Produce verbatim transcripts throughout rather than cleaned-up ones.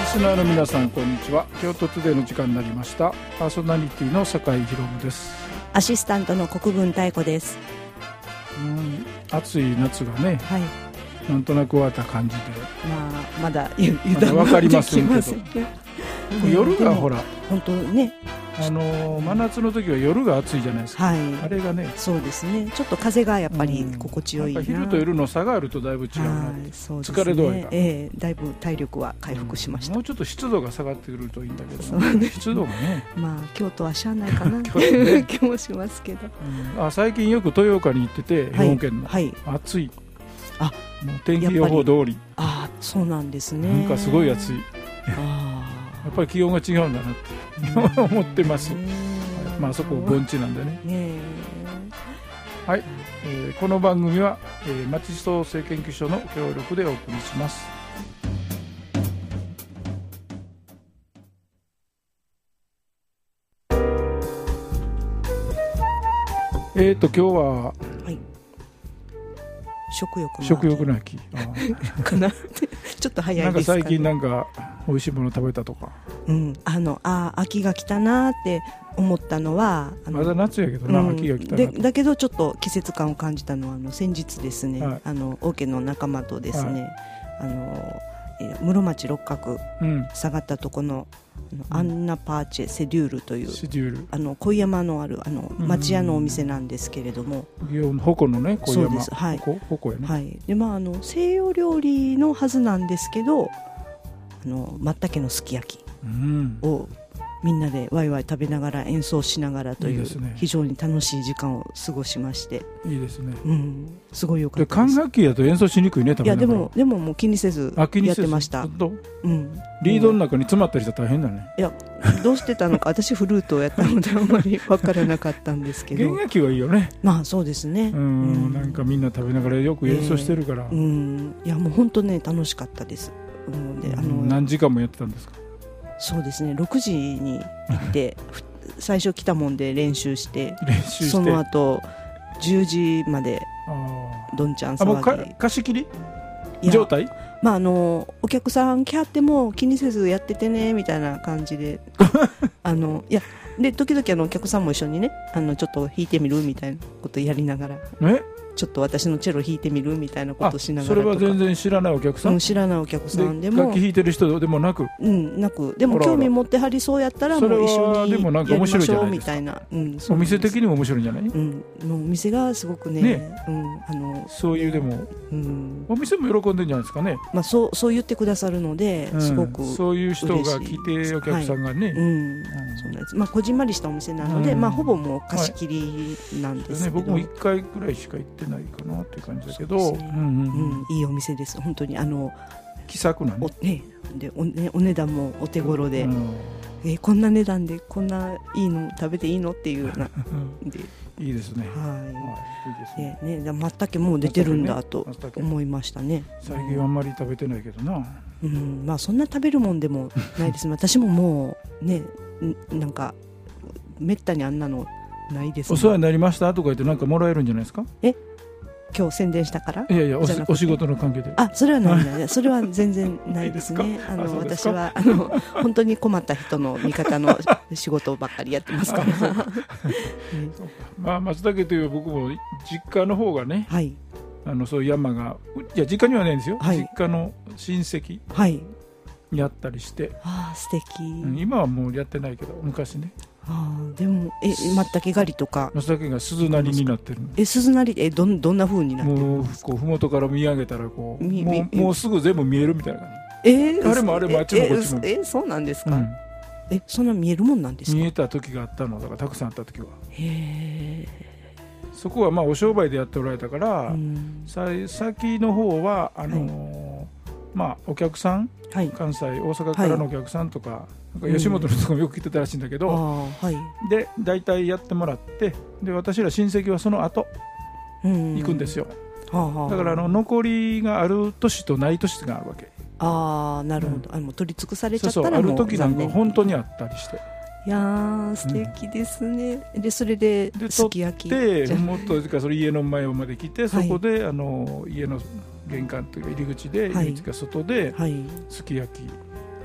スナーの皆さんこんにちは。京都トゥデイの時間になりました。パーソナリティの酒井宏夢です。 アシスタントの国分太子です。 うん、暑い夏がね、 はい、 なんとなく終わった感じで、 まあ、まだ油断はできませんけど、夜がほら本当ね、 あの真夏の時は夜が暑いじゃないですか、はい、あれがね、 そうですね、ちょっと風がやっぱり心地よいな、 うん、なんか昼と夜の差があるとだいぶ違うな、はい、そうですね、疲れ度合いが、 えー、だいぶ体力は回復しました、 うん、もうちょっと湿度が下がってくるといいんだけど、ね、湿度がねまあ京都はしゃあないかなという気もしますけど、 うん、あ最近よく豊岡に行ってて、兵庫県の、はい、暑い、あもう天気予報通り、 あそうなんですね、 なんかすごい暑い、あやっぱり気温が違うんだなって思ってます。まあそこ盆地なんでね。ねはい、えー、この番組は、えー、町創生研究所の協力でお送りします。えーと今日は、はい、 食欲の秋食欲の秋かなちょっと早いですかね。 なんか最近なんか美味しいもの食べたとか、 うん、あのあ秋が来たなって思ったのはあのまだ夏やけどな、うん、秋が来たなでだけどちょっと季節感を感じたのはあの先日ですね、はい、あの王家の仲間とですね、はい、あのえー、室町六角、うん、下がったとこのアンナパーチェセデュールというあの小山のあるあの町屋のお店なんですけれども、 鉾のね小山、 そうです、はい、 鉾やね、 はい、でまああの西洋料理のはずなんですけど、あの松茸のすき焼きをみんなでワイワイ食べながら演奏しながらという、いいですね、非常に楽しい時間を過ごしまして、 いいですね、 うん、すごい良かったです。 管楽器やと演奏しにくいね、 いやでもでももう気にせずやってました。 うん、リードの中に詰まったりしたら大変だね。 いやどうしてたのか私フルートをやったのであんまり分からなかったんですけど弦楽器はいいよね。 まあそうですね、うん、 うん、なんかみんな食べながらよく演奏してるから、えーうん、いやもう本当ね楽しかったです、うん、であの何時間もやってたんですか。 そうですね、ろくじに行って最初来たもんで練習して練習してその後じゅうじまでどんちゃん騒ぎ。 あもう貸し切り状態。 まあ、あのお客さん来はっても気にせずやっててねみたいな感じであのいやで時々あのお客さんも一緒にねあのちょっと弾いてみるみたいなことやりながら、えちょっと私のチェロ弾いてみるみたいなことしながらとか。 それは全然知らないお客さん、 うん、知らないお客さんでも楽器弾いてる人でもなく、 うん、なくでも興味持ってはりそうやったらもう一緒にやりましょうみたいな、うん、 お店的にも面白いんじゃない、 うん、もうお店がすごく ね, ね、うん、あのそういうでも、うん、お店も喜んでるんじゃないですかね、 まあ、そう、そう言ってくださるので、うん、すごくそういう人が来てお客さんがね、はい、うん、 そうなんです。まあ、こじんまりしたお店なので、うんまあ、ほぼもう貸し切りなんですけど、 はいね、僕もいっかいくらいしか行ってないかなっていう感じだけど、ね、うんうんうん、いいお店です本当に。あの気さくなね、 お、ね、で お, ねお値段もお手頃で、うん、えこんな値段でこんないいの食べていいのっていうようなでいいですね。 はい、 はい、いいですね。 ねね、松茸もう出てるんだと思いましたね。 最近あんまり食べてないけどな。 うん、まあそんな食べるもんでもないです私ももうねなんかめったにあんなのないです、ね。 お世話になりましたとか言ってなんかもらえるんじゃないですか。 え今日宣伝したから。 いやいや お, お仕事の関係で。 あそれはないないそれは全然ないですね。あの私はあの本当に困った人の味方の仕事ばっかりやってますから。 まあ松茸という僕も実家の方がね、はい、あのそういう山がいや実家にはないんですよ、はい、実家の親戚にあったりして、はい、 あ素敵、 うん、今はもうやってないけど昔ね。 あでもえ松茸狩りとか松茸が鈴なりになってる。 え鈴なりえ ど, どんな風になってるんですか。 もうこう麓から見上げたらこうもう、もうすぐ全部見えるみたいな感じ。えー、 あれもあれもあっちもこっちもえ, え, えそうなんですか、うん、えそんな見えるもんなんですか。 見えた時があったのだからたくさんあった時は。 へそこはまあお商売でやっておられたから、うん、さ先の方はあのーはいまあ、お客さん、はい、関西大阪からのお客さんとか、はい、なんか吉本のとこもよく来てたらしいんだけど、うんはい、で大体やってもらってで私ら親戚はその後行くんですよ、はあはあ、だからあの残りがある年とない年があるわけ。 ああなるほど、うん、あもう取り尽くされちゃったらもうそうそうある時なんか本当にあったりして。 いやー素敵ですね、うん、でそれですき焼きでもっとそれ家の前まで来てそこで、はい、あの家の玄関というか入り口で、はい、入り口か外で、はい、すき焼き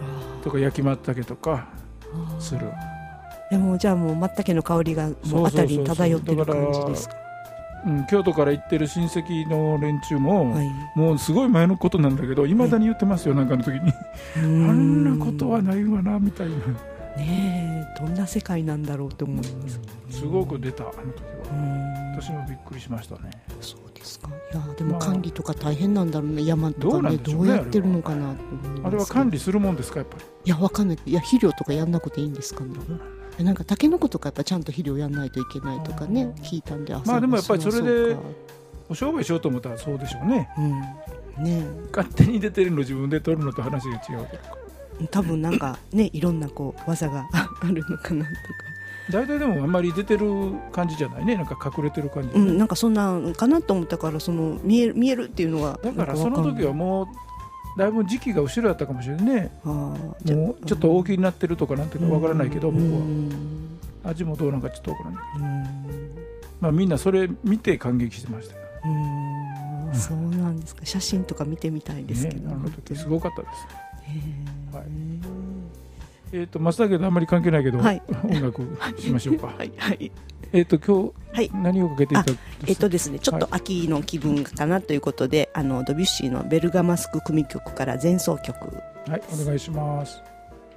とか焼きまったけとかする。 でもじゃあもうまったけの香りがもう辺りに漂ってる感じですか。 うん、京都から行ってる親戚の連中も、はい、もうすごい前のことなんだけどいまだに言ってますよ、はい、なんかの時にあんなことはないわなみたいな。 ねえ、どんな世界なんだろうと思います。 すごく出た、あの時は。私もびっくりしましたね。 そうですか。いやでも管理とか大変なんだろうね、山とかね、どうやってるのかなと思います。 あれは管理するもんですか、やっぱり。 いや、わかんない。いや、肥料とかやんなくていいんですかね。なんかタケノコとかやっぱちゃんと肥料やんないといけないとかね聞いたんで、 まあでもやっぱりそれでお商売しようと思ったらそうでしょうね。 うんね、 勝手に出てるの自分で取るのと話が違うけど、 多分なんかねいろんなこう技があるのかなとか。 大体でもあんまり出てる感じじゃないね、なんか隠れてる感じ、ね、 うん、なんかそんなんかなと思ったから、その見える見えるっていうのはだからその時はもうだいぶ時期が後ろだったかもしれないね。あもうちょっと大きになってるとかなんていうかわからないけど、僕は味もどうなんかちょっとわからないけど、まあみんなそれ見て感激してましたよ。 うん、そうなんですか。写真とか見てみたいですけど、 ね、あの時すごかったです。はい、えーと松田家とあんまり関係ないけど、はい、音楽しましょうか。はい、はい、えーと今日、はい、何をかけていただくんですか。 えーとですね、ちょっと秋の気分かなということで、はい、あのドビュッシーのベルガマスク組曲から前奏曲。 はい、お願いします。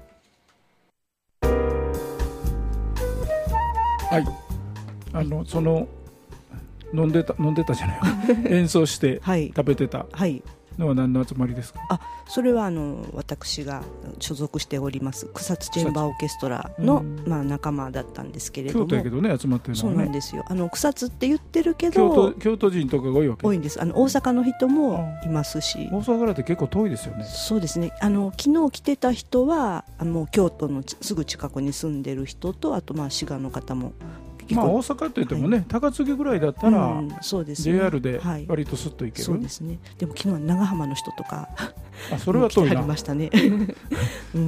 はい、あのその飲んでた飲んでたじゃない演奏して食べてたのは何の集まりですか。 あ、それはあの私が所属しております草津チェンバーオーケストラの、まあ、仲間だったんですけれども。 京都やけどね集まってるのはね。 そうなんですよ。あの草津って言ってるけど京都、京都人とかが多いわけ。 多いんです。あの大阪の人もいますし。 大阪からって結構遠いですよね。 そうですね。あの昨日来てた人はあの京都のすぐ近くに住んでる人と、あとまあ滋賀の方も。 まあ、大阪といってもね、はい、高槻ぐらいだったら、うんそうですね、ジェイアール で割とスッと行ける、 はい、そうですね。でも昨日は長浜の人とかあそれは遠いな来てはりましたね、うん、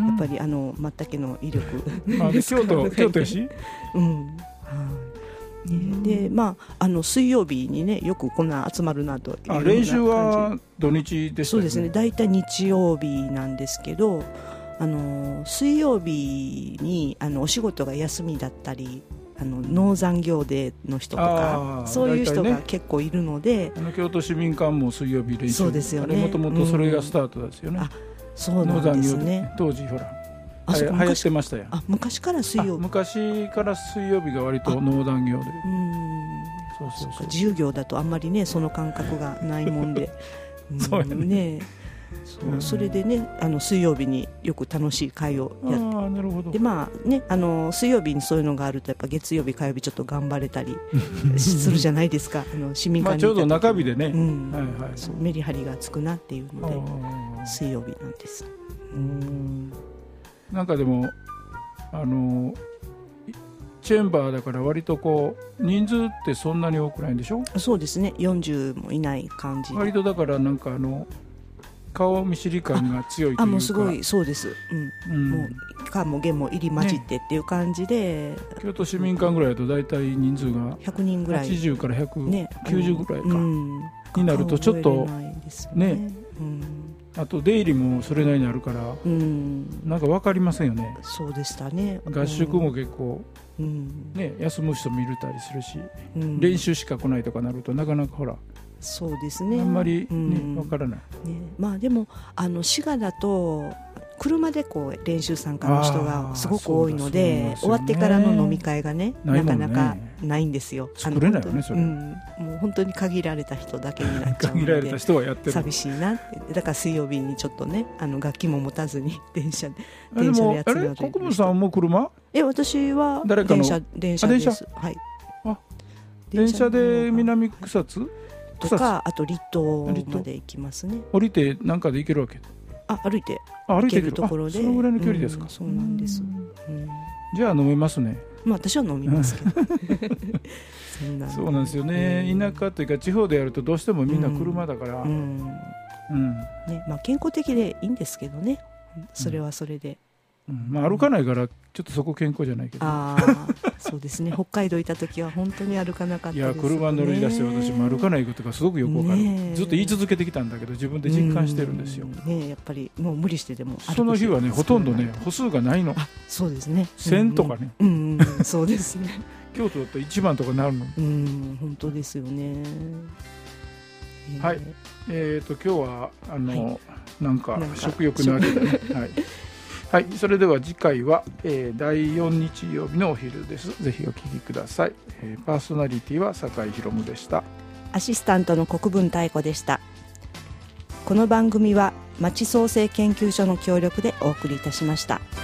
やっぱりあのまったけの威力まあ、京都京都やし、うんでまあ、あの水曜日にねよくこんな集まるなというあ練習は土日でしたよね。 そうですね、大体日曜日なんですけど、あの水曜日にあのお仕事が休みだったり、あの農残業デーの人とかそういう人が結構いるので、 ね、あの京都市民館も水曜日練習。 そうですよね。 もともとそれがスタートですよね、うん、あそうなんですね。 当時ほらあ流行ってましたよ。 あ昔から水曜日昔から水曜日が割と農残業で、うんそうそうそう、自由業だとあんまりねその感覚がないもんでそうやね。 そう、うん、それでねあの水曜日によく楽しい会をやって、 あなるほど。 でまあねあの水曜日にそういうのがあるとやっぱ月曜日火曜日ちょっと頑張れたりするじゃないですかあの市民館にまあちょうど中日でね、 うんはいはい、そうメリハリがつくなっていうので水曜日なんです。うんなんかでもあのチェンバーだから割とこう人数ってそんなに多くないんでしょ。 そうですね、よんじゅうもいない感じ。 割とだからなんかあの顔見知り感が強いというか。 あもうすごいそうです、うんうん、もう顔も弦も入り混じってっていう感じで、 ね、京都市民館ぐらいだと大体人数がひゃくにんぐらい、 はちじゅうからひゃくきゅうじゅうぐらいか、うん、になるとちょっと ね, ね、うん、あと出入りもそれなりにあるから、うん、なんか分かりませんよね。 そうでしたね。 合宿も結構、うんね、休む人もいるたりするし、うん、練習しか来ないとかなるとなかなかほらそうですね、 あんまり、ねうん、分からない、 ね、まあでもあの滋賀だと車でこう練習参加の人がすごく多いの で, で、ね、終わってからの飲み会がねなかなかないんですよ。 作れないよねそれ、うん、 もう本当に限られた人だけになっちゃうので限られた人はやってる寂しいなって。だから水曜日にちょっとねあの楽器も持たずに電車で電車でやつがあれ国分さんも車？ え私は電車電車です。はい。 あ電車で南草津とか、あと離島まで行きますね。 降りてなんかで行けるわけ？ あ歩いてあ歩いて行けるところで、 そのぐらいの距離ですか？ うん、そうなんです、うん、 じゃあ飲めますね。 まあ私は飲みますけどそんなそうなんですよね、うん、田舎というか地方でやるとどうしてもみんな車だから、うんうんうんねまあ、健康的でいいんですけどねそれはそれで、 うんまあ、歩かないからちょっとそこ健康じゃないけど、 ああそうですね北海道いた時は本当に歩かなかったですよね。 いや車乗り出して私も歩かないことがすごくよくわかる、ね、ずっと言い続けてきたんだけど自分で実感してるんですよ、 ね、やっぱりもう無理してでもその日はねほとんどね歩数がないの。 あそうですねせんとかね、 うんうんうん、そうですね京都だといちばんとかなるの。 うん本当ですよね、 えー、はいえーと今日はあの、はい、なんか食欲の秋だねはいはい、それでは次回は、えー、だいよん日曜日のお昼です。ぜひお聞きください、えー、パーソナリティは酒井宏夢でした。 アシスタントの国分太子でした。この番組は町創生研究所の協力でお送りいたしました。